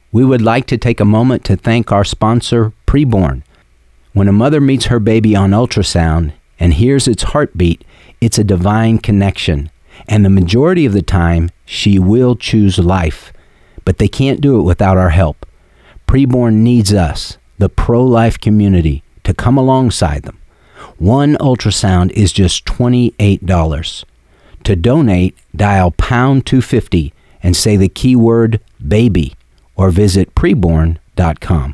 We would like to take a moment to thank our sponsor, Preborn. When a mother meets her baby on ultrasound and hears its heartbeat, it's a divine connection. And the majority of the time, she will choose life. But they can't do it without our help. Preborn needs us, the pro-life community, to come alongside them. One ultrasound is just $28. To donate, dial pound 250 and say the keyword baby or visit preborn.com.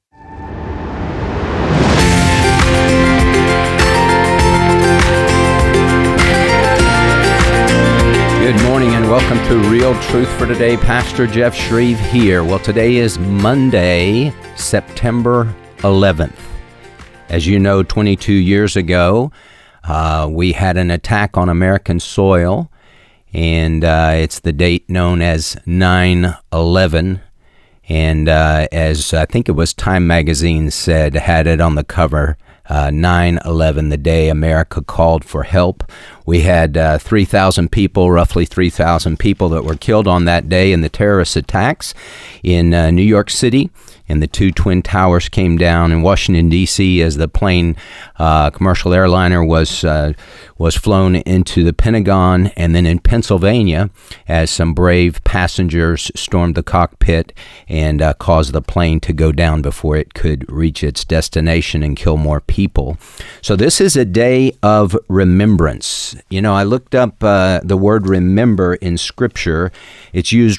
Good morning and welcome to Real Truth for Today. Pastor Jeff Shreve here. Well, today is Monday, September 11th. As you know, 22 years ago, we had an attack on American soil, and it's the date known as 9/11. And as I think it was Time magazine said, had it on the cover, 9/11, the day America called for help. We had 3,000 people, roughly 3,000 people that were killed on that day in the terrorist attacks in New York City. And the two Twin Towers came down in Washington, D.C. as the plane, commercial airliner, was flown into the Pentagon, and then in Pennsylvania as some brave passengers stormed the cockpit and caused the plane to go down before it could reach its destination and kill more people. So this is a day of remembrance. You know, I looked up the word remember in Scripture. It's used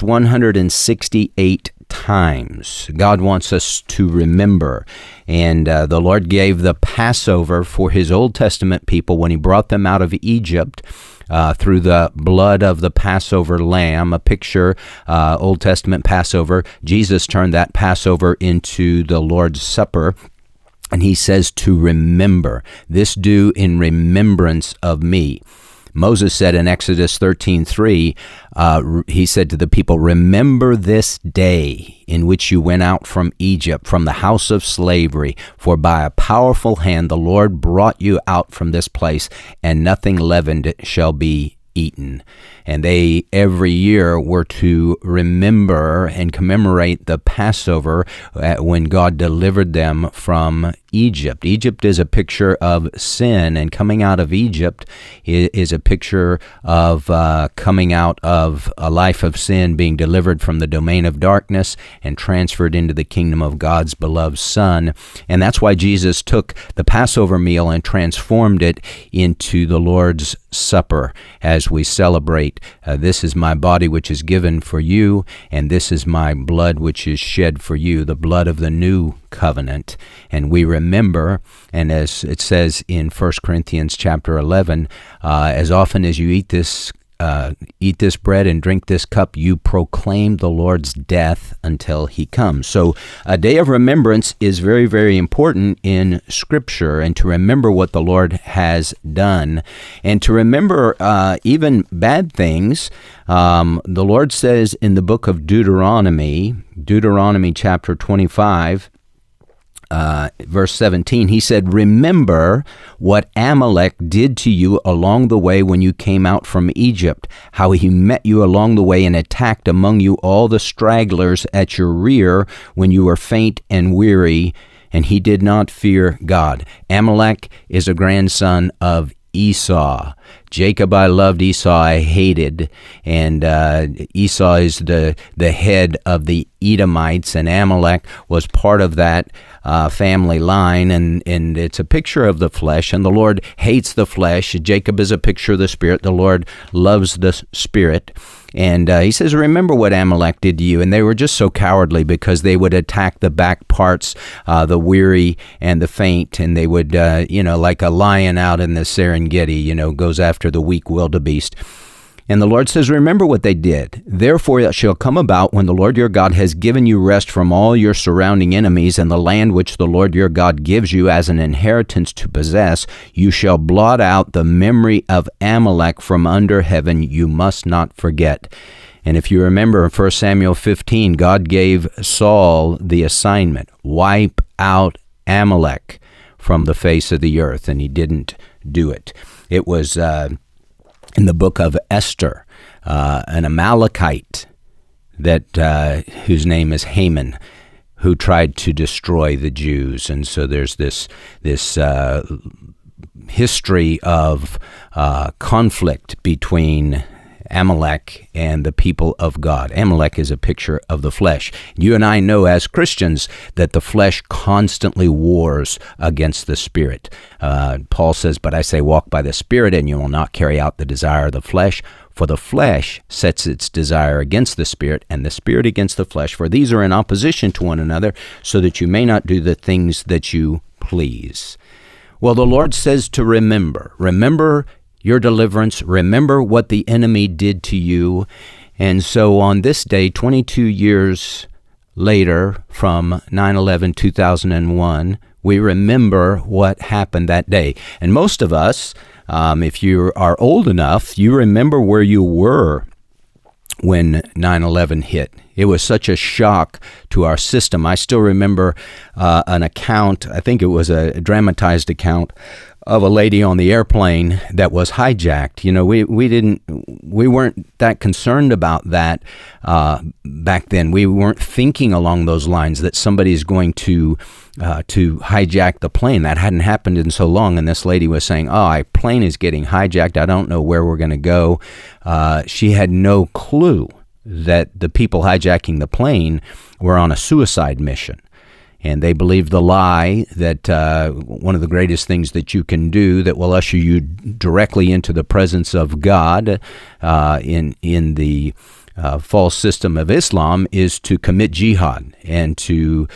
168 times. God wants us to remember. And the Lord gave the Passover for his Old Testament people when he brought them out of Egypt through the blood of the Passover lamb, a picture, Old Testament Passover. Jesus turned that Passover into the Lord's Supper. And he says to remember. This do in remembrance of me. Moses said in Exodus 13:3, he said to the people, remember this day in which you went out from Egypt, from the house of slavery, for by a powerful hand the Lord brought you out from this place, and nothing leavened shall be eaten. And they every year were to remember and commemorate the Passover when God delivered them from Egypt. Egypt is a picture of sin, and coming out of Egypt is a picture of coming out of a life of sin, being delivered from the domain of darkness and transferred into the kingdom of God's beloved Son. And that's why Jesus took the Passover meal and transformed it into the Lord's Supper as we celebrate. This is my body which is given for you, and this is my blood which is shed for you, the blood of the new covenant. And we remember, and as it says in 1 Corinthians chapter 11, as often as you eat this bread and drink this cup, you proclaim the Lord's death until he comes. So a day of remembrance is very, very important in Scripture, and to remember what the Lord has done, and to remember even bad things. The Lord says in the book of Deuteronomy chapter 25, verse 17, he said, remember what Amalek did to you along the way when you came out from Egypt, how he met you along the way and attacked among you all the stragglers at your rear when you were faint and weary, and he did not fear God. Amalek is a grandson of Esau. Jacob I loved, Esau I hated. And Esau is the head of the Edomites, and Amalek was part of that family line, and it's a picture of the flesh, and the Lord hates the flesh. Jacob is a picture of the Spirit. The Lord loves the Spirit. And he says, remember what Amalek did to you. And they were just so cowardly because they would attack the back parts, the weary and the faint. And they would, like a lion out in the Serengeti, goes after the weak wildebeest. And the Lord says, remember what they did. Therefore it shall come about when the Lord your God has given you rest from all your surrounding enemies, and the land which the Lord your God gives you as an inheritance to possess, you shall blot out the memory of Amalek from under heaven. You must not forget. And if you remember in 1 Samuel 15, God gave Saul the assignment, wipe out Amalek from the face of the earth, and he didn't do it. It was in the book of Esther, an Amalekite whose name is Haman, who tried to destroy the Jews. And so there's this history of conflict between Amalek and the people of God. Amalek is a picture of the flesh. You and I know as Christians that the flesh constantly wars against the Spirit. Paul says, "But I say, walk by the Spirit, and you will not carry out the desire of the flesh. For the flesh sets its desire against the Spirit, and the Spirit against the flesh. For these are in opposition to one another, so that you may not do the things that you please." Well, the Lord says to remember. Remember your deliverance. Remember what the enemy did to you. And so on this day, 22 years later from 9/11, 2001, we remember what happened that day. And most of us, if you are old enough, you remember where you were when 9/11 hit. It was such a shock to our system. I still remember an account, I think it was a dramatized account, of a lady on the airplane that was hijacked. You know, we weren't that concerned about that back then. We weren't thinking along those lines that somebody's going to hijack the plane. That hadn't happened in so long. And this lady was saying, "Oh, our plane is getting hijacked. I don't know where we're going to go." She had no clue that the people hijacking the plane were on a suicide mission. And they believed the lie that one of the greatest things that you can do that will usher you directly into the presence of God in the false system of Islam is to commit jihad and to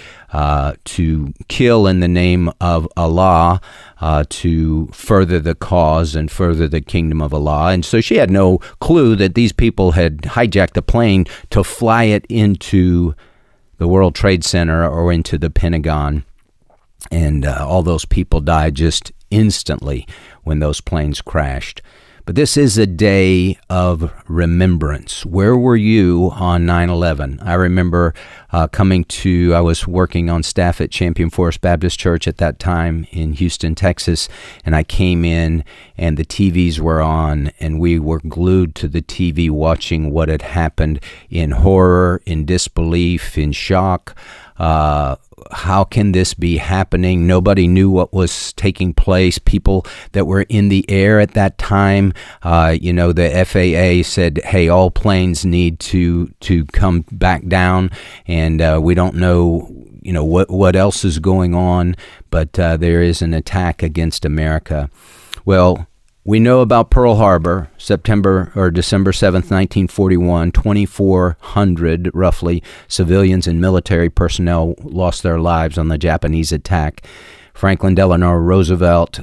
kill in the name of Allah, to further the cause and further the kingdom of Allah. And so she had no clue that these people had hijacked the plane to fly it into the World Trade Center or into the Pentagon. And all those people died just instantly when those planes crashed. But this is a day of remembrance. Where were you on 9/11? I remember I was working on staff at Champion Forest Baptist Church at that time in Houston, Texas, and I came in and the TVs were on, and we were glued to the TV watching what had happened in horror, in disbelief, in shock. How can this be happening? Nobody knew what was taking place. People that were in the air at that time, the FAA said, "Hey, all planes need to come back down," and we don't know, what else is going on, but there is an attack against America. Well, we know about Pearl Harbor, December 7th, 1941, 2,400 roughly civilians and military personnel lost their lives on the Japanese attack. Franklin Delano Roosevelt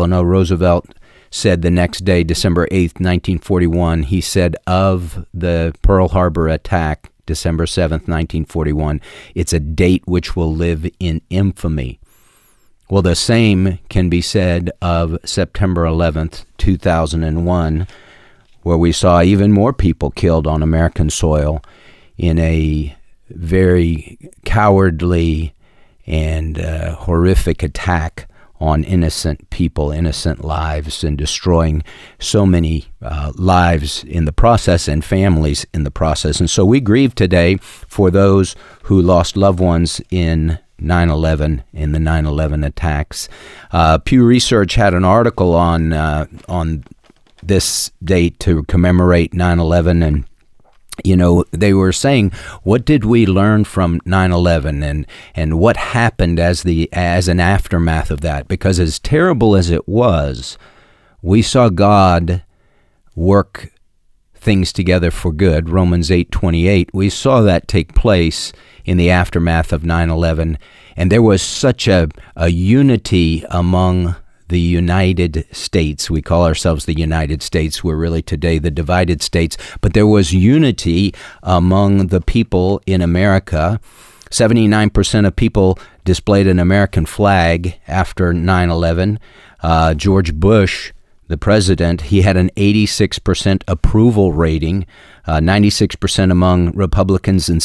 said the next day, December 8th, 1941, he said of the Pearl Harbor attack, December 7th, 1941, "It's a date which will live in infamy." Well, the same can be said of September 11th, 2001, where we saw even more people killed on American soil in a very cowardly and horrific attack on innocent people, innocent lives, and destroying so many lives in the process and families in the process. And so we grieve today for those who lost loved ones in 9/11, in the 9/11 attacks. Pew Research had an article on this date to commemorate 9/11, and they were saying, what did we learn from 9/11 and what happened as an aftermath of that? Because as terrible as it was, we saw God work things together for good. Romans 8:28. We saw that take place in the aftermath of 9/11, and there was such a unity among the United States. We call ourselves the United States. We're really today the divided states, but there was unity among the people in America. 79% of people displayed an American flag after 9/11. George Bush, the president, he had an 86% approval rating, 96% among Republicans and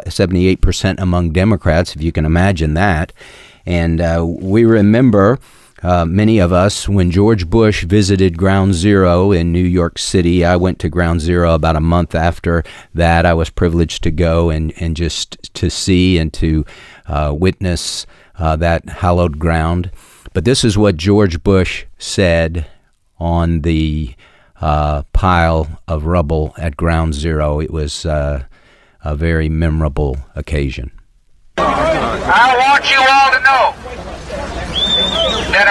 78% among Democrats, if you can imagine that. And we remember Many of us, when George Bush visited Ground Zero in New York City, I went to Ground Zero about a month after that. I was privileged to go and just to see and to witness that hallowed ground. But this is what George Bush said on the pile of rubble at Ground Zero. It was a very memorable occasion. I want you all to know that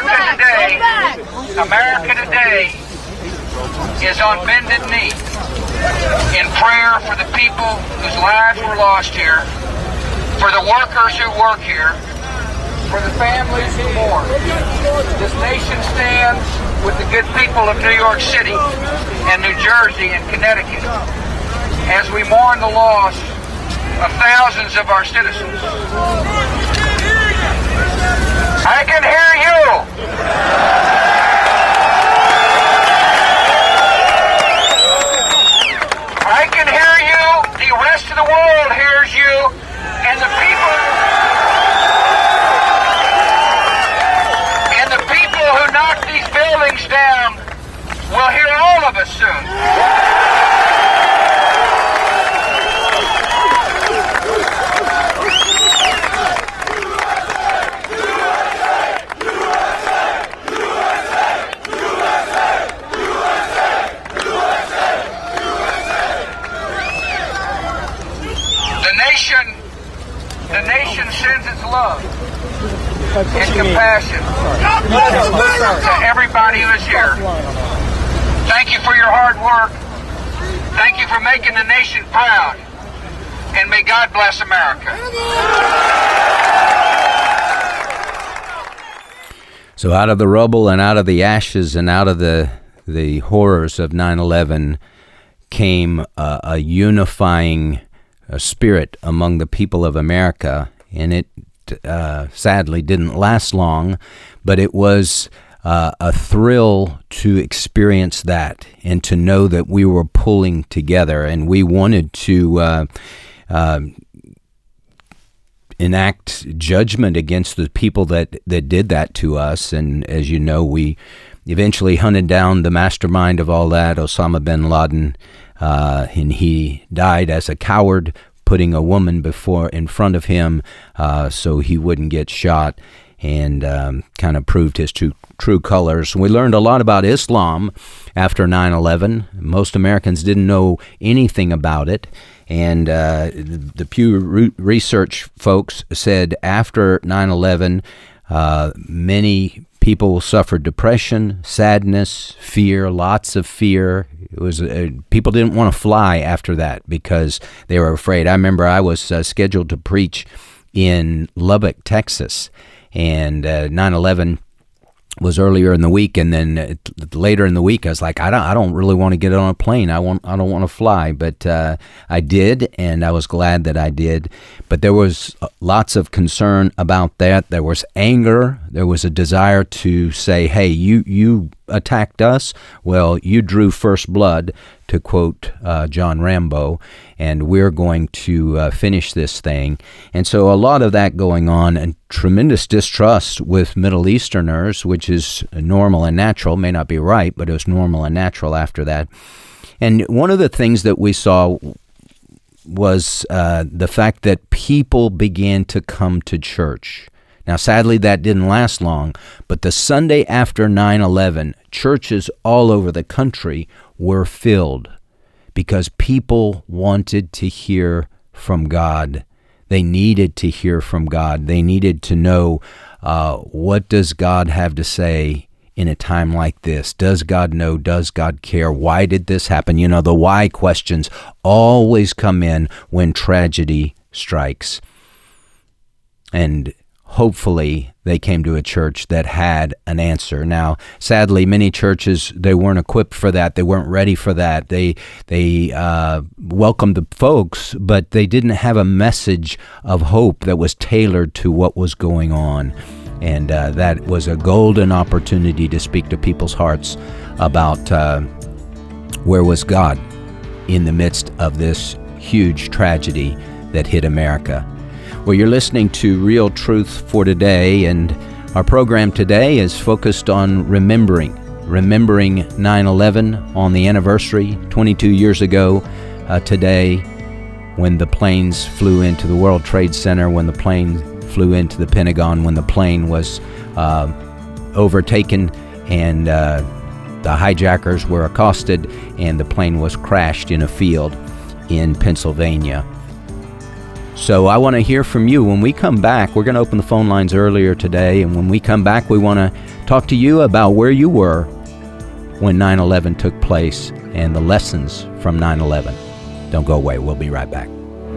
America today is on bended knee in prayer for the people whose lives were lost here, for the workers who work here, for the families who mourn. This nation stands with the good people of New York City and New Jersey and Connecticut as we mourn the loss of thousands of our citizens. I can hear you. I can hear you. The rest of the world hears you. And the people who knock these buildings down will hear all of us soon. The nation sends its love and compassion to everybody who is here. Thank you for your hard work. Thank you for making the nation proud. And may God bless America. So out of the rubble and out of the ashes and out of the horrors of 9/11 came a unifying spirit among the people of America, and it sadly didn't last long, but it was a thrill to experience that and to know that we were pulling together, and we wanted to enact judgment against the people that did that to us. And as you know, we eventually hunted down the mastermind of all that, Osama bin Laden, and he died as a coward, putting a woman in front of him so he wouldn't get shot, and kind of proved his true colors. We learned a lot about Islam after 9/11. Most Americans didn't know anything about it, and the Pew Research folks said after 9/11, many people suffered depression, sadness, fear, lots of fear. It was people didn't want to fly after that because they were afraid. I remember I was scheduled to preach in Lubbock, Texas, and 9/11 was earlier in the week, and then later in the week I was like, I don't really want to get on a plane. I don't want to fly, but I did, and I was glad that I did. But there was lots of concern about that. There was anger. There was a desire to say, hey, you attacked us. Well, you drew first blood, to quote John Rambo, and we're going to finish this thing. And so a lot of that going on, and tremendous distrust with Middle Easterners, which is normal and natural, may not be right, but it was normal and natural after that. And one of the things that we saw was the fact that people began to come to church. Now, sadly, that didn't last long, but the Sunday after 9/11, churches all over the country were filled because people wanted to hear from God. They needed to hear from God. They needed to know, what does God have to say in a time like this? Does God know? Does God care? Why did this happen? You know, the why questions always come in when tragedy strikes. And hopefully they came to a church that had an answer. Now, sadly, many churches, they weren't equipped for that. They weren't ready for that. They welcomed the folks, but they didn't have a message of hope that was tailored to what was going on. And that was a golden opportunity to speak to people's hearts about where was God in the midst of this huge tragedy that hit America. Well, you're listening to Real Truth for Today, and Our program today is focused on remembering 9/11 on the anniversary 22 years ago today, when the planes flew into the World Trade Center, when the plane flew into the Pentagon, when the plane was overtaken and the hijackers were accosted and the plane was crashed in a field in Pennsylvania. So I want to hear from you. When we come back, we're going to open the phone lines earlier today, and when we come back, we want to talk to you about where you were when 9/11 took place and the lessons from 9/11. Don't go away. We'll be right back.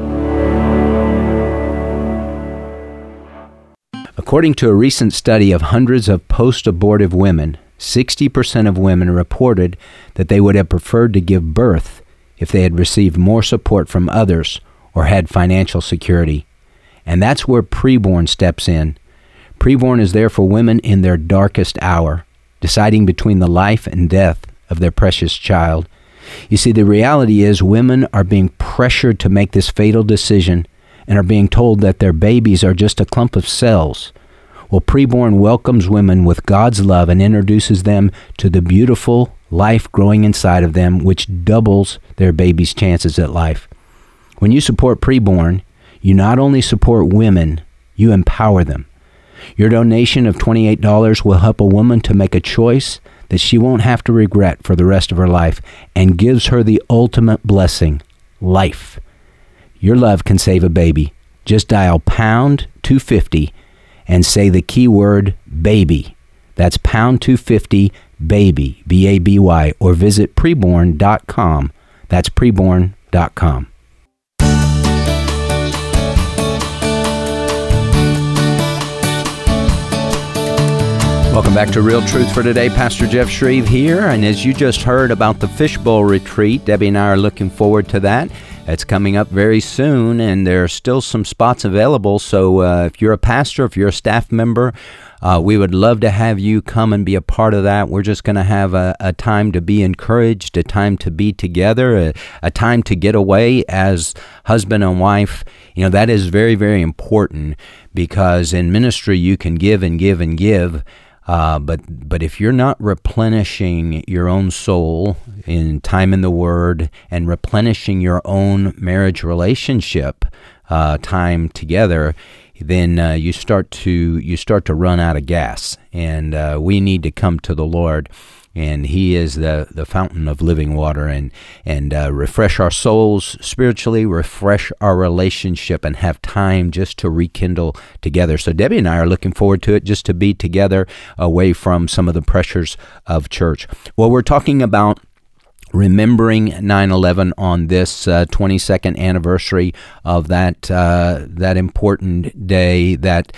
According to a recent study of hundreds of post-abortive women, 60% of women reported that they would have preferred to give birth if they had received more support from others or had financial security. And that's where preborn steps in. Preborn is there for women in their darkest hour, deciding between the life and death of their precious child. You see, the reality is women are being pressured to make this fatal decision and are being told that their babies are just a clump of cells. Well, preborn welcomes women with God's love and introduces them to the beautiful life growing inside of them, which doubles their baby's chances at life. When you support preborn, you not only support women, you empower them. Your donation of $28 will help a woman to make a choice that she won't have to regret for the rest of her life and gives her the ultimate blessing, life. Your love can save a baby. Just dial pound 250 and say the keyword baby. That's pound 250 baby, B-A-B-Y, or visit preborn.com. That's preborn.com. Welcome back to Real Truth for Today. Pastor Jeff Shreve here, and as you just heard about the Fishbowl Retreat, Debbie and I are looking forward to that. It's coming up very soon, and there are still some spots available, so if you're a pastor, if you're a staff member, we would love to have you come and be a part of that. We're just going to have a time to be encouraged, a time to be together, a time to get away as husband and wife. You know, that is very, very important, because in ministry you can give and give and give. But if you're not replenishing your own soul in time in the Word and replenishing your own marriage relationship time together, then you start to run out of gas. And we need to come to the Lord, and He is the fountain of living water, and refresh our souls spiritually, refresh our relationship, and have time just to rekindle together. So Debbie and I are looking forward to it, just to be together away from some of the pressures of church. Well, we're talking about remembering 9/11 on this 22nd anniversary of that important day that,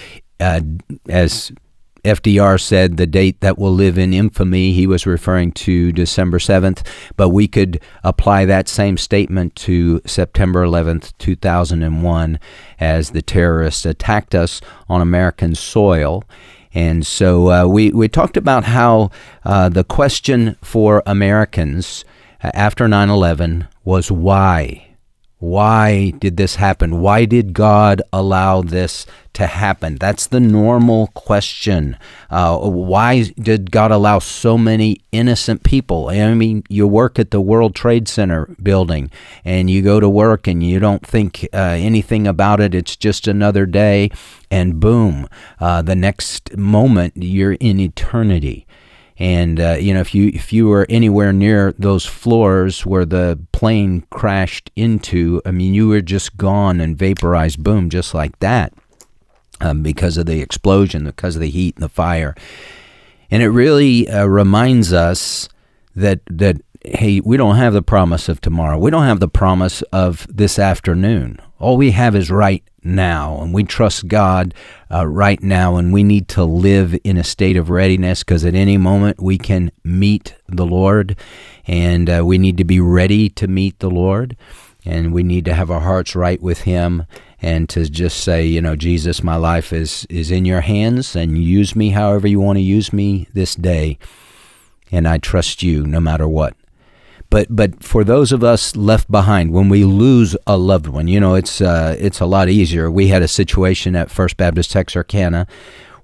as FDR said, the date that will live in infamy. He was referring to December 7th, but we could apply that same statement to September 11th, 2001, as the terrorists attacked us on American soil. And so we talked about how the question for Americans after 9/11 was why. Why did this happen? Why did God allow this to happen? That's the normal question. Why did God allow so many innocent people? I mean, you work at the World Trade Center building, and you go to work and you don't think anything about it. It's just another day, and boom, the next moment you're in eternity. And if you were anywhere near those floors where the plane crashed into, I mean, you were just gone and vaporized, boom, just like that, because of the explosion, because of the heat and the fire. And it really reminds us that hey, we don't have the promise of tomorrow. We don't have the promise of this afternoon. All we have is right now, and we trust God right now, and we need to live in a state of readiness, because at any moment we can meet the Lord, and we need to be ready to meet the Lord, and we need to have our hearts right with Him, and to just say, Jesus, my life is in your hands, and use me however you want to use me this day, and I trust you no matter what. But for those of us left behind, when we lose a loved one, it's a lot easier. We had a situation at First Baptist Texarkana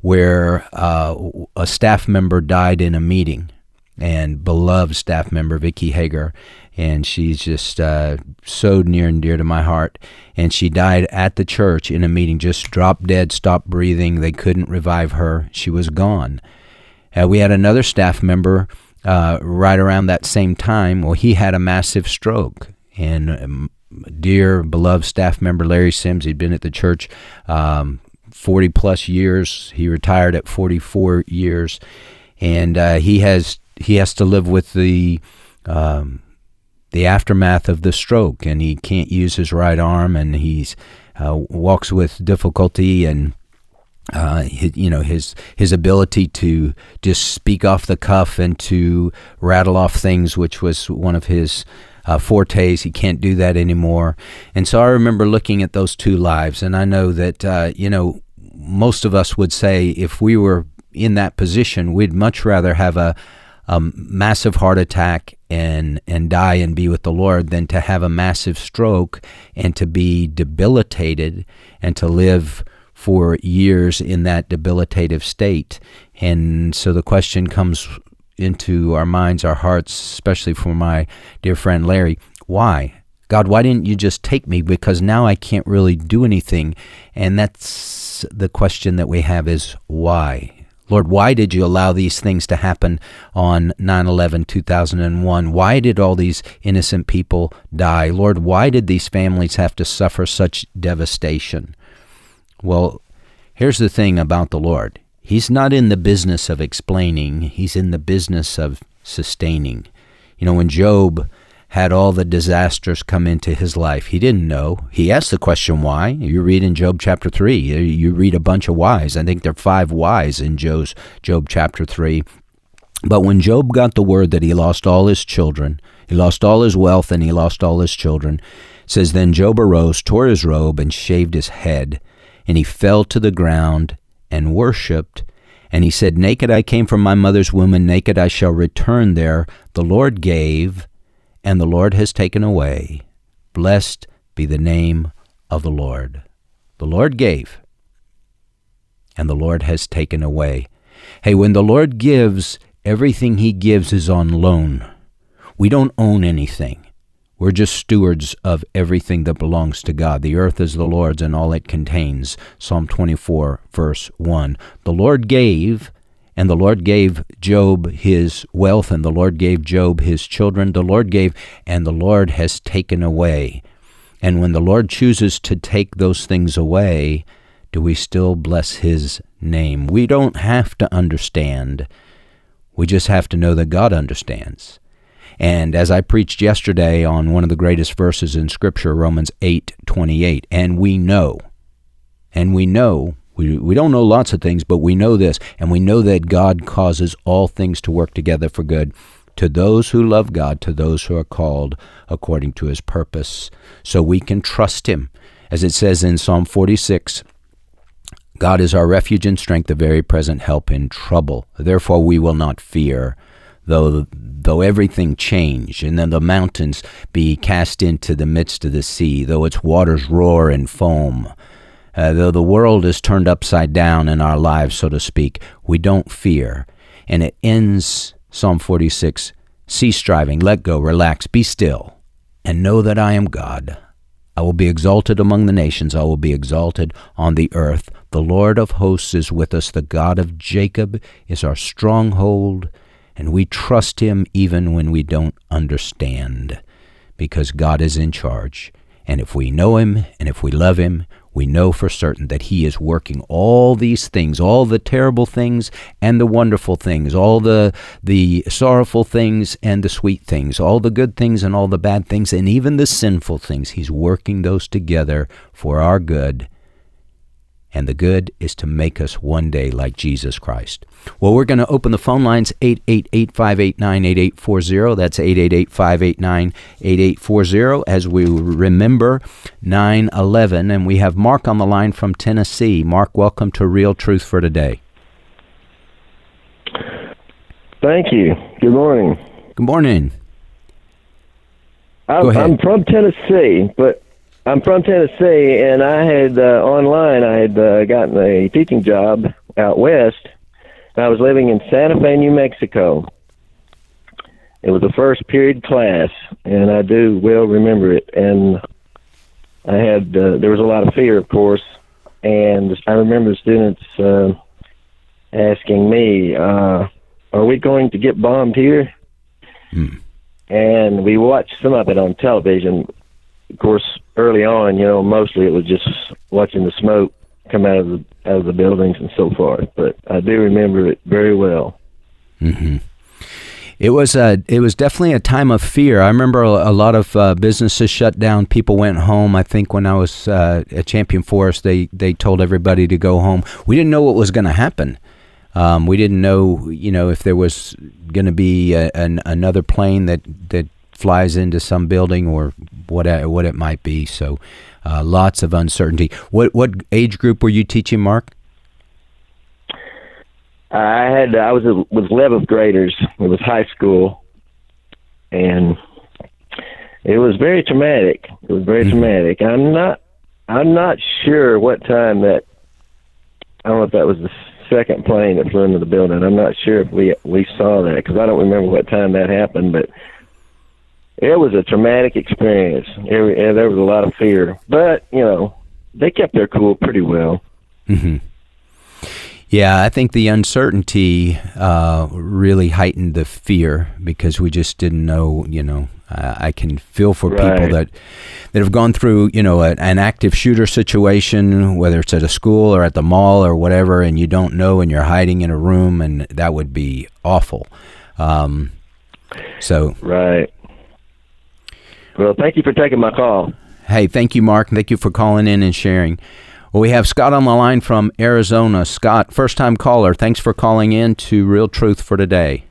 where a staff member died in a meeting, and beloved staff member Vicki Hager, and she's just so near and dear to my heart. And she died at the church in a meeting, just dropped dead, stopped breathing. They couldn't revive her. She was gone. We had another staff member right around that same time. Well, he had a massive stroke. And dear, beloved staff member Larry Sims, he'd been at the church 40 plus years. He retired at 44 years. And he has to live with the aftermath of the stroke, and he can't use his right arm, and he's walks with difficulty, and his ability to just speak off the cuff and to rattle off things, which was one of his fortes. He can't do that anymore. And so I remember looking at those two lives, and I know that most of us would say if we were in that position, we'd much rather have a massive heart attack and die and be with the Lord than to have a massive stroke and to be debilitated and to live for years in that debilitative state. And so the question comes into our minds, our hearts, especially for my dear friend Larry, why? God, why didn't you just take me? Because now I can't really do anything. And that's the question that we have, is why? Lord, why did you allow these things to happen on 9/11/2001? Why did all these innocent people die? Lord, why did these families have to suffer such devastation? Well, here's the thing about the Lord. He's not in the business of explaining. He's in the business of sustaining. When Job had all the disasters come into his life, he didn't know. He asked the question, why? You read in Job chapter 3. You read a bunch of whys. I think there are 5 whys in Job chapter 3. But when Job got the word that he lost all his children, he lost all his wealth, and he lost all his children, it says, then Job arose, tore his robe, and shaved his head, and he fell to the ground and worshipped. And he said, naked I came from my mother's womb, and naked I shall return there. The Lord gave, and the Lord has taken away. Blessed be the name of the Lord. The Lord gave, and the Lord has taken away. Hey, when the Lord gives, everything he gives is on loan. We don't own anything. We're just stewards of everything that belongs to God. The earth is the Lord's and all it contains. Psalm 24, verse 1. The Lord gave, and the Lord gave Job his wealth, and the Lord gave Job his children. The Lord gave, and the Lord has taken away. And when the Lord chooses to take those things away, do we still bless his name? We don't have to understand. We just have to know that God understands. And as I preached yesterday on one of the greatest verses in Scripture, Romans 8:28, and we know, we don't know lots of things, but we know this, and we know that God causes all things to work together for good to those who love God, to those who are called according to his purpose. So we can trust him. As it says in Psalm 46, God is our refuge and strength, a very present help in trouble. Therefore we will not fear, though everything change, and then the mountains be cast into the midst of the sea, though its waters roar and foam, though the world is turned upside down in our lives, so to speak, we don't fear. And it ends, Psalm 46, cease striving, let go, relax, be still, and know that I am God. I will be exalted among the nations. I will be exalted on the earth. The Lord of hosts is with us. The God of Jacob is our stronghold. And we trust him even when we don't understand, because God is in charge. And if we know him and if we love him, we know for certain that he is working all these things, all the terrible things and the wonderful things, all the sorrowful things and the sweet things, all the good things and all the bad things, and even the sinful things. He's working those together for our good. And the good is to make us one day like Jesus Christ. Well, we're going to open the phone lines, 888-589-8840. That's 888-589-8840, as we remember 9/11. And we have Mark on the line from Tennessee. Mark, welcome to Real Truth for Today. Thank you. Good morning. Good morning. Go ahead. I'm from Tennessee, and I had online, I had gotten a teaching job out west. I was living in Santa Fe, New Mexico. It was the first period class, and I do well remember it. And I had there was a lot of fear, of course, and I remember the students asking me, "Are we going to get bombed here?" And we watched some of it on television. Of course, early on, mostly it was just watching the smoke come out of the buildings and so forth. But I do remember it very well. Mm-hmm. It was definitely a time of fear. I remember a lot of businesses shut down. People went home. I think when I was at Champion Forest, they told everybody to go home. We didn't know what was going to happen. We didn't know, if there was going to be another plane that flies into some building or what it might be. So lots of uncertainty. What age group were you teaching, Mark? I was with 11th graders. It was high school, and it was very traumatic. Traumatic. I'm not sure what time that. I don't know if that was the second plane that flew into the building. I'm not sure if we saw that because I don't remember what time that happened. But it was a traumatic experience. There was a lot of fear, but they kept their cool pretty well. Mm-hmm. Yeah, I think the uncertainty really heightened the fear because we just didn't know, I can feel for people that have gone through, an active shooter situation, whether it's at a school or at the mall or whatever, and you don't know and you're hiding in a room, and that would be awful. Right. Well, thank you for taking my call. Hey, thank you, Mark. Thank you for calling in and sharing. Well, we have Scott on the line from Arizona. Scott, first-time caller. Thanks for calling in to Real Truth for Today.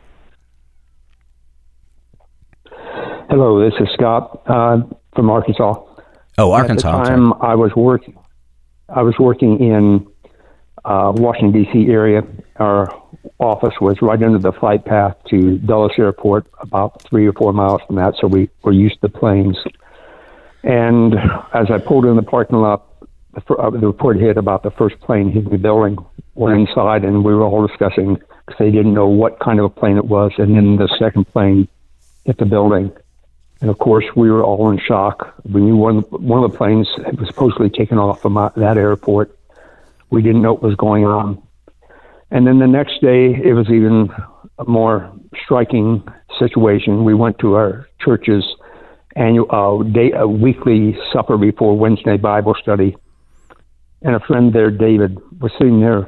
Hello, this is Scott from Arkansas. Oh, Arkansas. At the time, I was working in Washington, D.C. area. Our office was right under the flight path to Dulles Airport, about 3 or 4 miles from that, so we were used to planes. And as I pulled in the parking lot, the report hit about the first plane hitting the building. Went inside, and we were all discussing because they didn't know what kind of a plane it was. And then the second plane hit the building. And, of course, we were all in shock. We knew one of the planes was supposedly taken off from that airport. We didn't know what was going on. And then the next day, it was even a more striking situation. We went to our church's annual weekly supper before Wednesday Bible study. And a friend there, David, was sitting there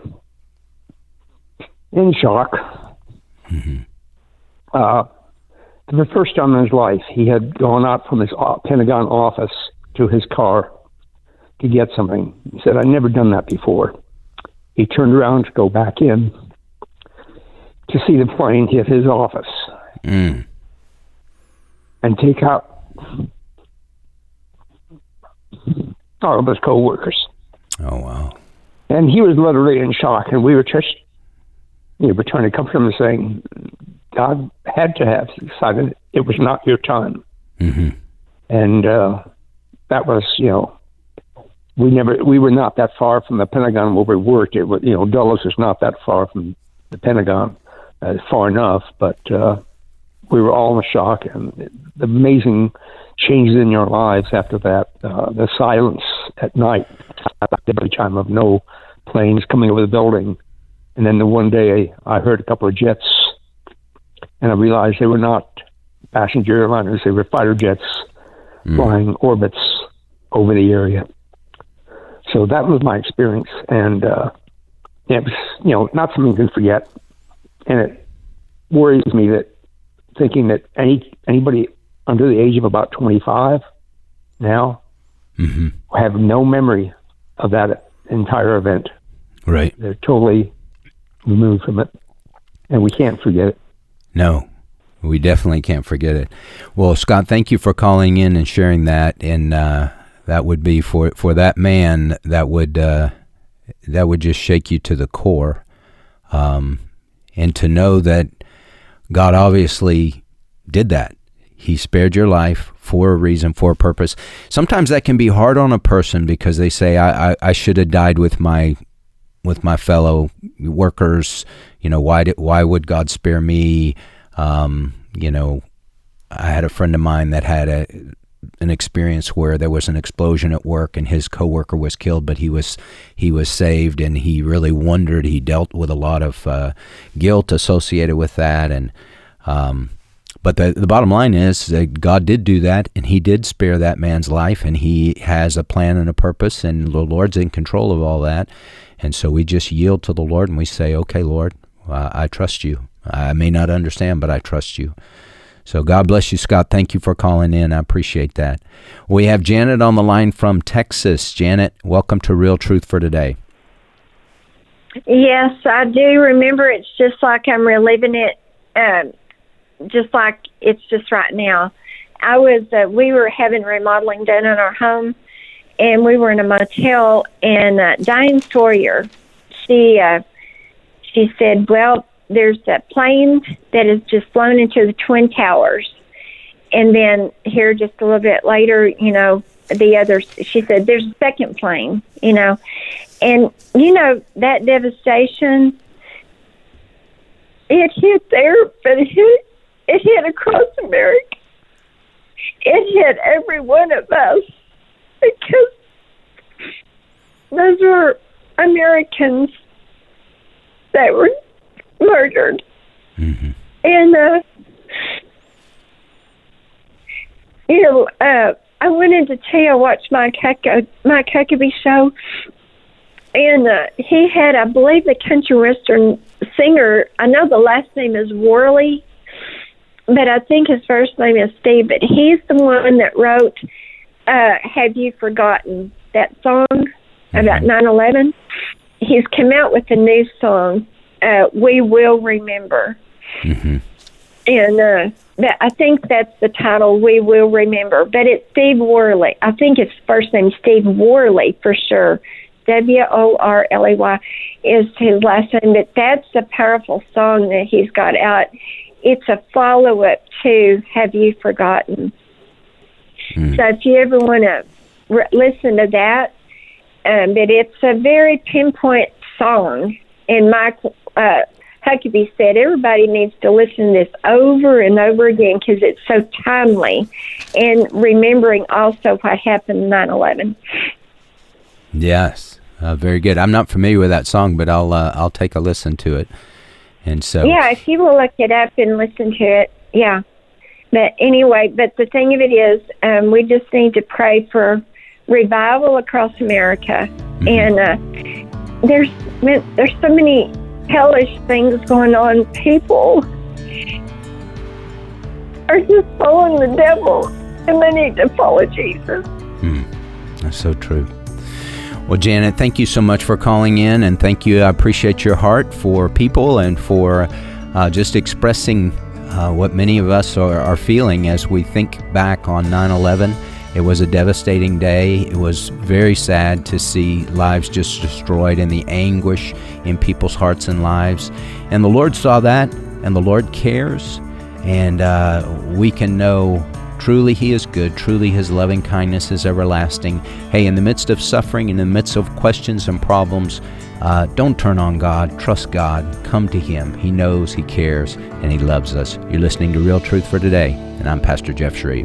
in shock. Mm-hmm. For the first time in his life, he had gone out from his Pentagon office to his car to get something. He said, "I'd never done that before." He turned around to go back in to see the plane hit his office and take out all of his co-workers. Oh, wow. And he was literally in shock, and we were just, we're trying to comfort him and saying, God had to have decided it was not your time. Mm-hmm. And that was, we were not that far from the Pentagon where we worked. It was, Dulles is not that far from the Pentagon, far enough, but we were all in shock, and the amazing changes in your lives after that. The silence at night, every time of no planes coming over the building. And then the one day I heard a couple of jets, and I realized they were not passenger airliners, they were fighter jets flying orbits over the area. So that was my experience, and it was, not something you can forget. And it worries me that thinking that anybody under the age of about 25 now have no memory of that entire event. Right. They're totally removed from it, and we can't forget it. No, we definitely can't forget it. Well, Scott, thank you for calling in and sharing that. And that would be for that man, that would just shake you to the core. And to know that God obviously did that. He spared your life for a reason, for a purpose. Sometimes that can be hard on a person because they say, I should have died with my with my fellow workers. Why would God spare me? I had a friend of mine that had an experience where there was an explosion at work and his coworker was killed, but he was saved, and he really wondered. He dealt with a lot of guilt associated with that, and but the bottom line is that God did do that, and he did spare that man's life, and he has a plan and a purpose, and the Lord's in control of all that. And so we just yield to the Lord, and we say, okay, Lord, I trust you. I may not understand, but I trust you. So God bless you, Scott. Thank you for calling in. I appreciate that. We have Janet on the line from Texas. Janet, welcome to Real Truth for Today. Yes, I do remember. It's just like I'm reliving it, just like it's just right now. We were having remodeling done in our home, and we were in a motel, and Diane Sawyer, she said, well, there's a plane that has just flown into the Twin Towers. And then here just a little bit later, the others, she said, there's a second plane, And, that devastation, it hit there, but it hit across America. It hit every one of us because those were Americans that were murdered. Mm-hmm. And, I wanted to tell you, I watched Mike Huckabee show, and he had, I believe, the country western singer. I know the last name is Worley, but I think his first name is Steve, but he's the one that wrote Have You Forgotten, that song about 9/11. He's come out with a new song, We Will Remember. Mm-hmm. And I think that's the title, We Will Remember. But it's Steve Worley. I think his first name is Steve Worley for sure. Worley is his last name. But that's a powerful song that he's got out. It's a follow-up to Have You Forgotten? Mm. So if you ever want to listen to that, but it's a very pinpoint song. And Mike Huckabee said everybody needs to listen to this over and over again because it's so timely, and remembering also what happened 9/11. Yes, very good. I'm not familiar with that song, but I'll take a listen to it. And so, yeah, if you will look it up and listen to it, yeah. But anyway, but the thing of it is, we just need to pray for revival across America, and there's so many hellish things going on. People are just following the devil, and they need to follow Jesus. That's so true. Well, Janet, thank you so much for calling in, and thank you. I appreciate your heart for people and for just expressing what many of us are feeling as we think back on 9/11. It was a devastating day. It was very sad to see lives just destroyed and the anguish in people's hearts and lives. And the Lord saw that, and the Lord cares, and we can know truly He is good. Truly His loving kindness is everlasting. Hey, in the midst of suffering, in the midst of questions and problems, don't turn on God. Trust God. Come to Him. He knows, He cares, and He loves us. You're listening to Real Truth for Today, and I'm Pastor Jeff Shreve.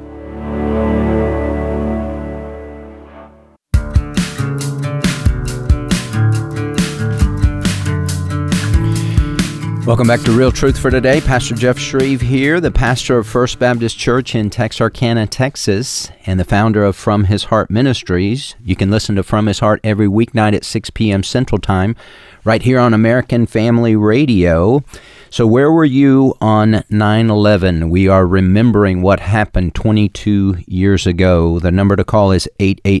Welcome back to Real Truth for Today. Pastor Jeff Shreve here, the pastor of First Baptist Church in Texarkana, Texas, and the founder of From His Heart Ministries. You can listen to From His Heart every weeknight at 6 p.m. Central Time, right here on American Family Radio. So where were you on 9/11? We are remembering what happened 22 years ago. The number to call is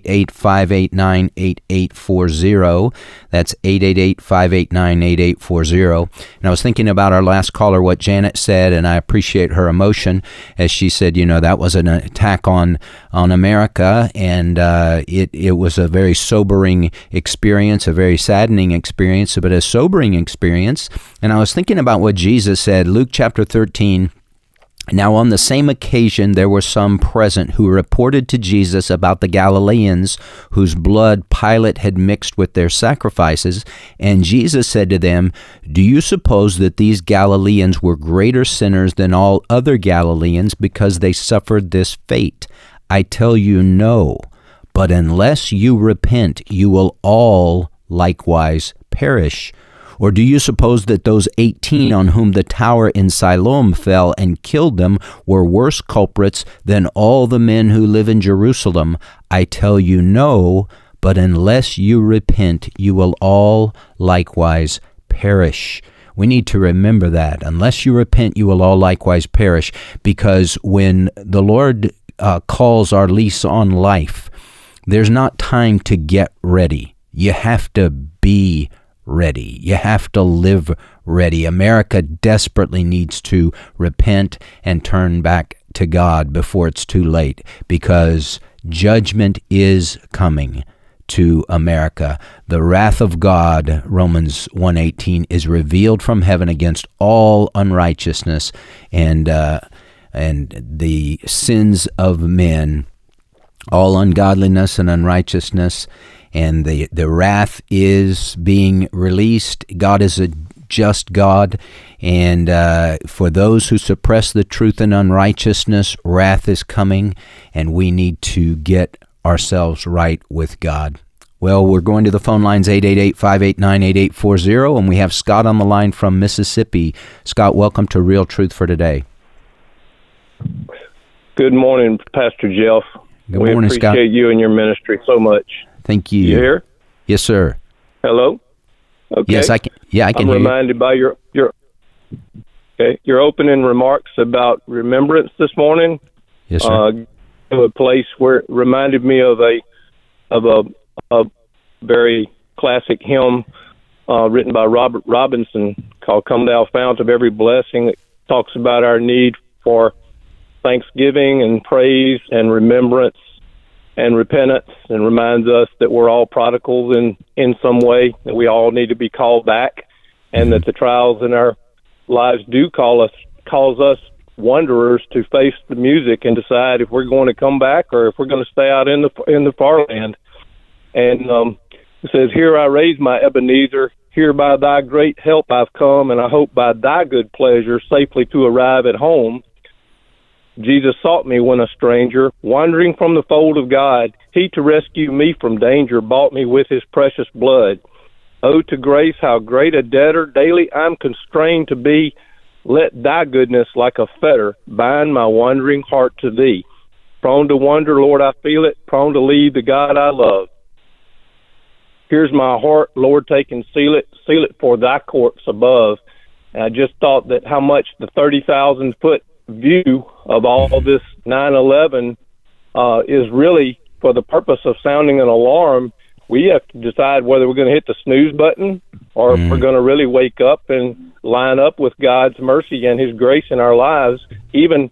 888-589-8840. That's 888-589-8840. And I was thinking about our last caller, what Janet said, and I appreciate her emotion as she said, that was an attack on America, and it was a very sobering experience, a very saddening experience, but a sobering experience. And I was thinking about what Jesus said, Luke chapter 13, Now on the same occasion there were some present who reported to Jesus about the Galileans whose blood Pilate had mixed with their sacrifices, and Jesus said to them, "Do you suppose that these Galileans were greater sinners than all other Galileans because they suffered this fate? I tell you, no. But unless you repent, you will all likewise perish. Or do you suppose that those 18 on whom the tower in Siloam fell and killed them were worse culprits than all the men who live in Jerusalem? I tell you, no, but unless you repent, you will all likewise perish." We need to remember that. Unless you repent, you will all likewise perish, because when the Lord calls our lease on life, there's not time to get ready. You have to be ready. You have to live ready. America desperately needs to repent and turn back to God before it's too late, because judgment is coming to America. The wrath of God, Romans 1:18, is revealed from heaven against all unrighteousness and the sins of men, all ungodliness and unrighteousness. And the wrath is being released. God is a just God, and for those who suppress the truth and unrighteousness, wrath is coming, and we need to get ourselves right with God. Well, we're going to the phone lines, 888-589-8840, and we have Scott on the line from Mississippi. Scott, welcome to Real Truth for Today. Good morning, Pastor Jeff. Good morning, Scott. We appreciate you and your ministry so much. Thank you. You here? Yes, sir. Hello? Okay. Yes, I can. Yeah, I can hear you. I'm reminded by your opening remarks about remembrance this morning. Yes, sir. To a place where it reminded me of a very classic hymn written by Robert Robinson called "Come Thou Fount of Every Blessing." It talks about our need for thanksgiving and praise and remembrance and repentance, and reminds us that we're all prodigals in some way, that we all need to be called back, and that the trials in our lives do cause us wanderers to face the music and decide if we're going to come back or if we're going to stay out in the far land. And it says, "Here I raise my Ebenezer, here by thy great help I've come, and I hope by thy good pleasure safely to arrive at home. Jesus sought me when a stranger, wandering from the fold of God. He, to rescue me from danger, bought me with his precious blood. Oh, to grace, how great a debtor daily I'm constrained to be. Let thy goodness, like a fetter, bind my wandering heart to thee. Prone to wander, Lord, I feel it, prone to leave the God I love. Here's my heart, Lord, take and seal it for thy courts above." And I just thought that how much the 30,000-foot view of all this 9/11 is really for the purpose of sounding an alarm. We have to decide whether we're going to hit the snooze button or if we're going to really wake up and line up with God's mercy and his grace in our lives, even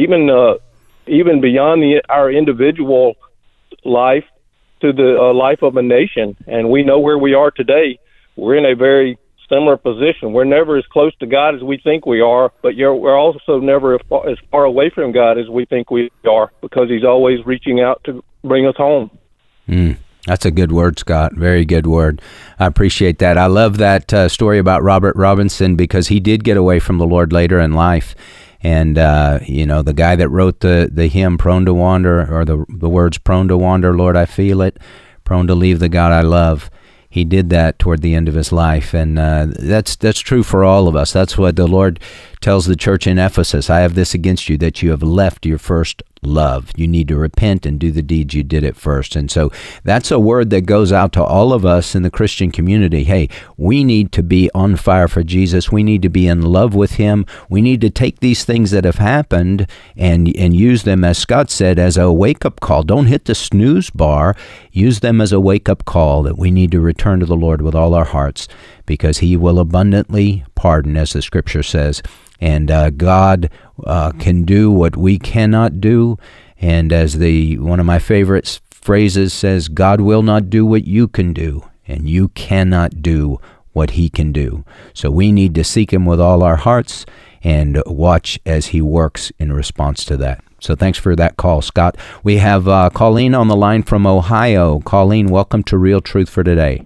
beyond our individual life to the life of a nation. And we know where we are today. We're in a very similar position. We're never as close to God as we think we are, but we're also never as far away from God as we think we are, because he's always reaching out to bring us home. That's a good word, Scott. Very good word. I appreciate that. I love that story about Robert Robinson, because he did get away from the Lord later in life. And, the guy that wrote the hymn, Prone to Wander, or the words, "Prone to wander, Lord, I feel it, prone to leave the God I love." He did that toward the end of his life, and that's true for all of us. That's what the Lord tells the church in Ephesus. "I have this against you, that you have left your first love." You need to repent and do the deeds you did at first. And so that's a word that goes out to all of us in the Christian community. Hey, we need to be on fire for Jesus. We need to be in love with him. We need to take these things that have happened and use them, as Scott said, as a wake-up call. Don't hit the snooze bar. Use them as a wake-up call that we need to return to the Lord with all our hearts, because he will abundantly pardon, as the scripture says. And God can do what we cannot do. And as one of my favorite phrases says, God will not do what you can do, and you cannot do what he can do. So we need to seek him with all our hearts and watch as he works in response to that. So thanks for that call, Scott. We have Colleen on the line from Ohio. Colleen, welcome to Real Truth for Today.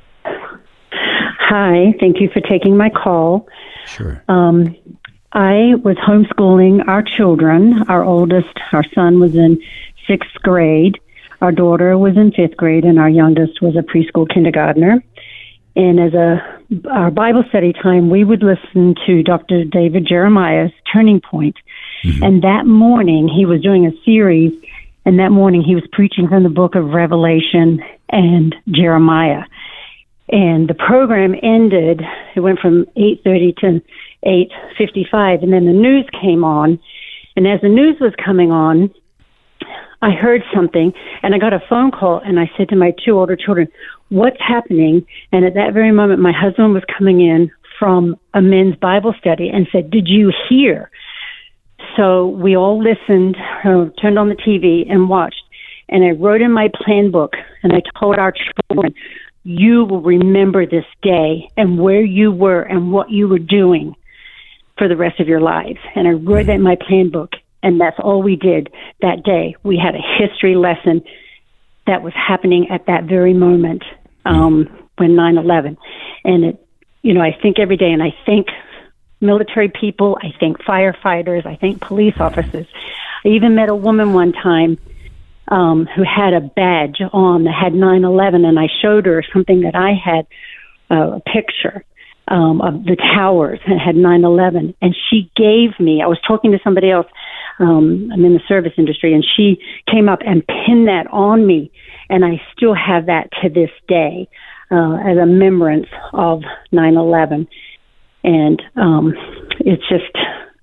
Hi, thank you for taking my call. Sure. I was homeschooling our children. Our oldest, our son, was in 6th grade. Our daughter was in 5th grade, and our youngest was a preschool kindergartner. And as our Bible study time, we would listen to Dr. David Jeremiah's Turning Point. Mm-hmm. And that morning, he was doing a series, and that morning he was preaching from the book of Revelation and Jeremiah. And the program ended, it went from 8:30 to 8:55, and then the news came on. And as the news was coming on, I heard something, and I got a phone call, and I said to my 2 older children, "What's happening?" And at that very moment, my husband was coming in from a men's Bible study and said, "Did you hear?" So we all listened, turned on the TV and watched. And I wrote in my plan book, and I told our children, "You will remember this day and where you were and what you were doing for the rest of your lives." And I wrote that in my plan book, and that's all we did that day. We had a history lesson that was happening at that very moment when 9/11. And, I think every day, and I thank military people, I thank firefighters, I thank police officers. I even met a woman one time who had a badge on that had 9/11, and I showed her something that I had, a picture of the towers that had 9/11, and she gave me, I was talking to somebody else, I'm in the service industry, and she came up and pinned that on me, and I still have that to this day as a remembrance of 9/11. And it's just,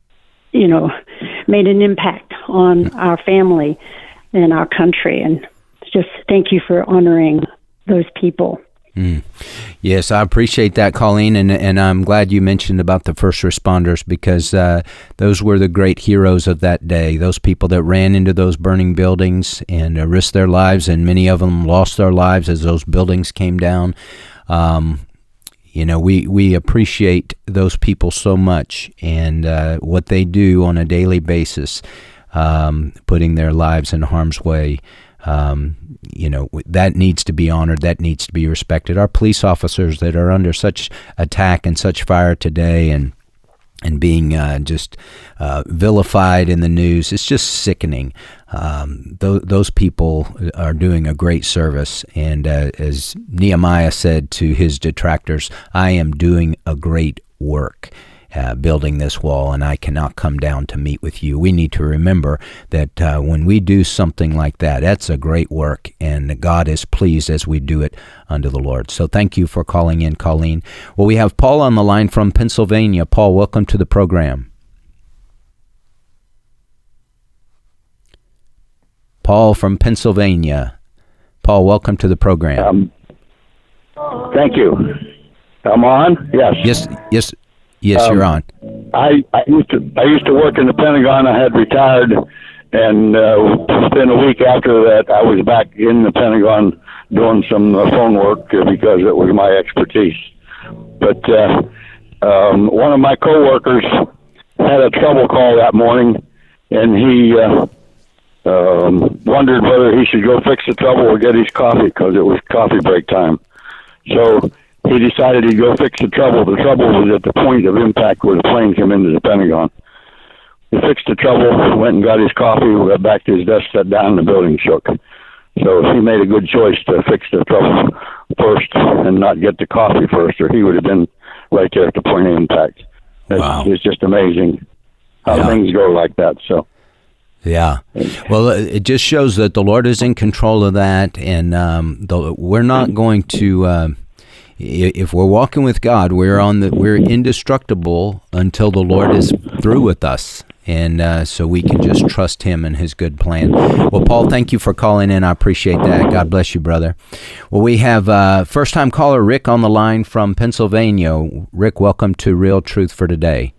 made an impact on our family and our country. And just thank you for honoring those people. Yes, I appreciate that, Colleen, and I'm glad you mentioned about the first responders, because those were the great heroes of that day, those people that ran into those burning buildings and risked their lives, and many of them lost their lives as those buildings came down. We appreciate those people so much, and what they do on a daily basis, putting their lives in harm's way. That needs to be honored. That needs to be respected. Our police officers that are under such attack and such fire today, and being just vilified in the news, it's just sickening. Those people are doing a great service, and as Nehemiah said to his detractors, "I am doing a great work building this wall, and I cannot come down to meet with you." We need to remember that when we do something like that, that's a great work, and God is pleased as we do it unto the Lord. So thank you for calling in, Colleen. Well, we have Paul on the line from Pennsylvania. Paul, welcome to the program. Paul from Pennsylvania. Paul, welcome to the program. Thank you. I'm on? Yes. Yes, you're on. I used to work in the Pentagon. I had retired, and within a week after that, I was back in the Pentagon doing some phone work because it was my expertise. But one of my coworkers had a trouble call that morning, and he wondered whether he should go fix the trouble or get his coffee, because it was coffee break time. So he decided he'd go fix the trouble. The trouble was at the point of impact where the plane came into the Pentagon. He fixed the trouble, went and got his coffee, got back to his desk, sat down, and the building shook. So he made a good choice to fix the trouble first and not get the coffee first, or he would have been right there at the point of impact. Wow. It's just amazing how things go like that. So. Yeah. Well, it just shows that the Lord is in control of that, and we're not going to. If we're walking with God, we're indestructible until the Lord is through with us, and so we can just trust Him and His good plan. Well, Paul, thank you for calling in. I appreciate that. God bless you, brother. Well, we have first-time caller Rick on the line from Pennsylvania. Rick, welcome to Real Truth for Today.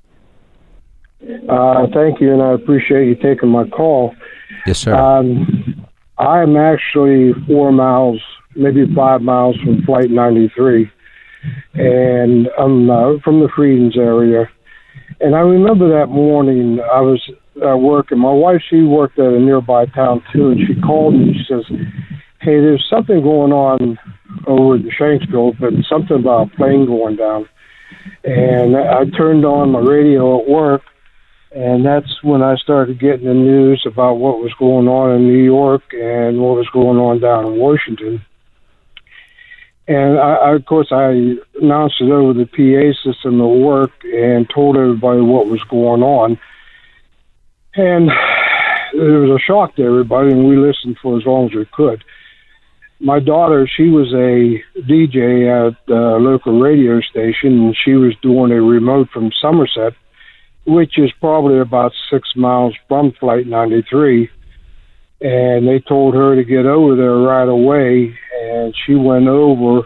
Thank you, and I appreciate you taking my call. Yes, sir. I'm actually 4 miles, maybe 5 miles from Flight 93, and I'm from the Freedoms area. And I remember that morning I was at work, and my wife, she worked at a nearby town too, and she called me. She says, "Hey, there's something going on over at the Shanksville, but something about a plane going down." And I turned on my radio at work, and that's when I started getting the news about what was going on in New York and what was going on down in Washington. And of course, I announced it over the PA system at work and told everybody what was going on. And it was a shock to everybody, and we listened for as long as we could. My daughter, she was a DJ at a local radio station, and she was doing a remote from Somerset, which is probably about 6 miles from Flight 93. And they told her to get over there right away, and she went over,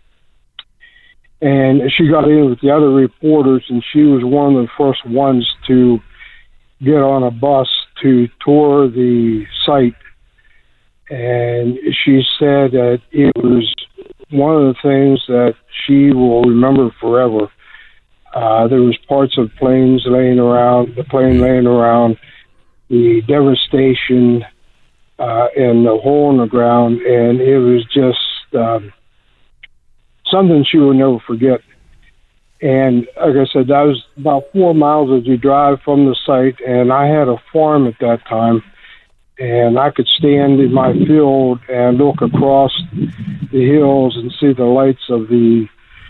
and she got in with the other reporters, and she was one of the first ones to get on a bus to tour the site. And she said that it was one of the things that she will remember forever. There was parts of planes laying around, the plane laying around, the devastation, and the hole in the ground, and it was just something she will never forget. And like I said, that was about 4 miles as you drive from the site, and I had a farm at that time, and I could stand in my field and look across the hills and see the lights of the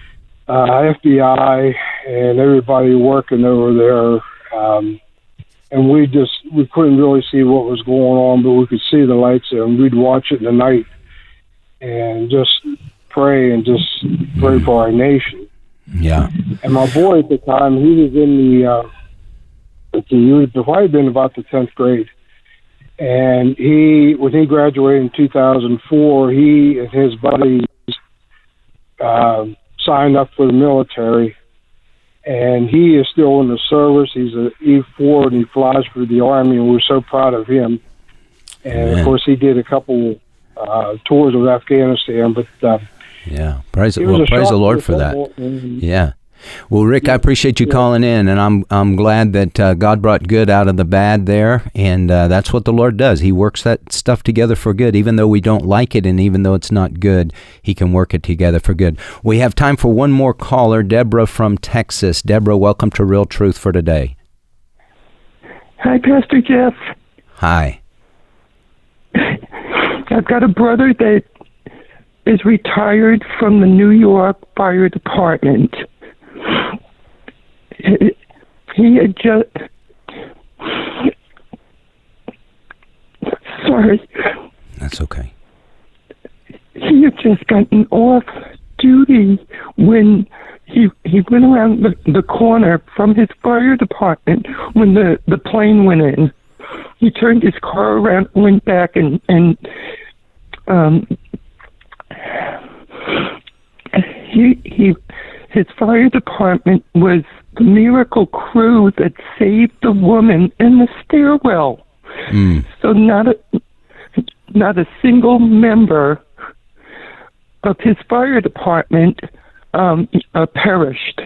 FBI and everybody working over there. And we couldn't really see what was going on, but we could see the lights there, and we'd watch it in the night and just pray for our nation. Yeah. And my boy at the time, he was in he would probably been about the 10th grade. And when he graduated in 2004, he and his buddies signed up for the military. And he is still in the service. He's an E4, and he flies for the Army, and we're so proud of him. And, of course, he did a couple tours of Afghanistan. But yeah, praise the Lord for that. Yeah. Well, Rick, I appreciate you calling in, and I'm glad that God brought good out of the bad there, and that's what the Lord does. He works that stuff together for good, even though we don't like it, and even though it's not good, He can work it together for good. We have time for one more caller, Deborah from Texas. Deborah, welcome to Real Truth for Today. Hi, Pastor Jeff. Hi. I've got a brother that is retired from the New York Fire Department. He had just... Sorry. That's okay. He had just gotten off duty when he went around the corner from his fire department when the plane went in. He turned his car around, went back, and his fire department was the miracle crew that saved the woman in the stairwell. So not a single member of his fire department perished.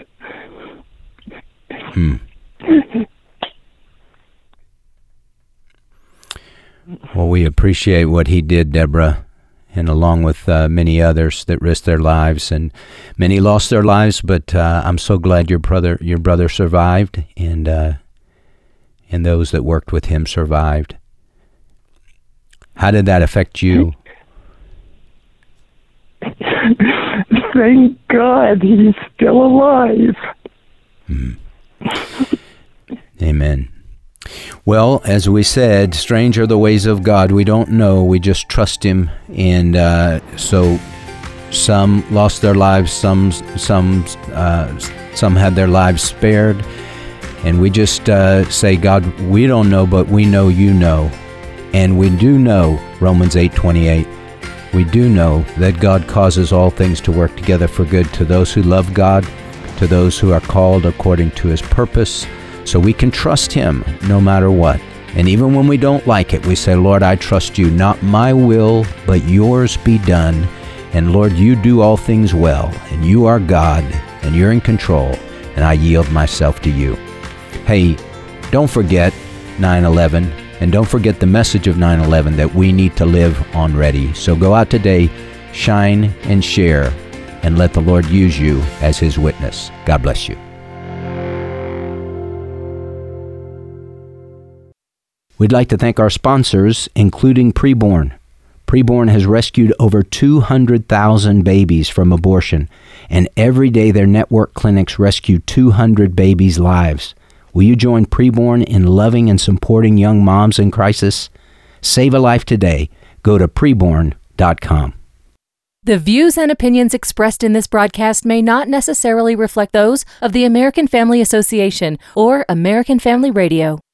Well, we appreciate what he did, Deborah, and along with many others that risked their lives, and many lost their lives. But I'm so glad your brother survived, and those that worked with him survived. How did that affect you? Thank God he's still alive. Amen. Well, as we said, strange are the ways of God. We don't know. We just trust Him. And so some lost their lives, some had their lives spared. And we just say, God, we don't know, but we know You know. And we do know, Romans 8:28, we do know that God causes all things to work together for good to those who love God, to those who are called according to His purpose. So we can trust Him no matter what. And even when we don't like it, we say, Lord, I trust You. Not my will, but Yours be done. And Lord, You do all things well. And You are God, and You're in control. And I yield myself to You. Hey, don't forget 9/11, and don't forget the message of 9/11 that we need to live on ready. So go out today, shine and share, and let the Lord use you as His witness. God bless you. We'd like to thank our sponsors, including Preborn. Preborn has rescued over 200,000 babies from abortion, and every day their network clinics rescue 200 babies' lives. Will you join Preborn in loving and supporting young moms in crisis? Save a life today. Go to preborn.com. The views and opinions expressed in this broadcast may not necessarily reflect those of the American Family Association or American Family Radio.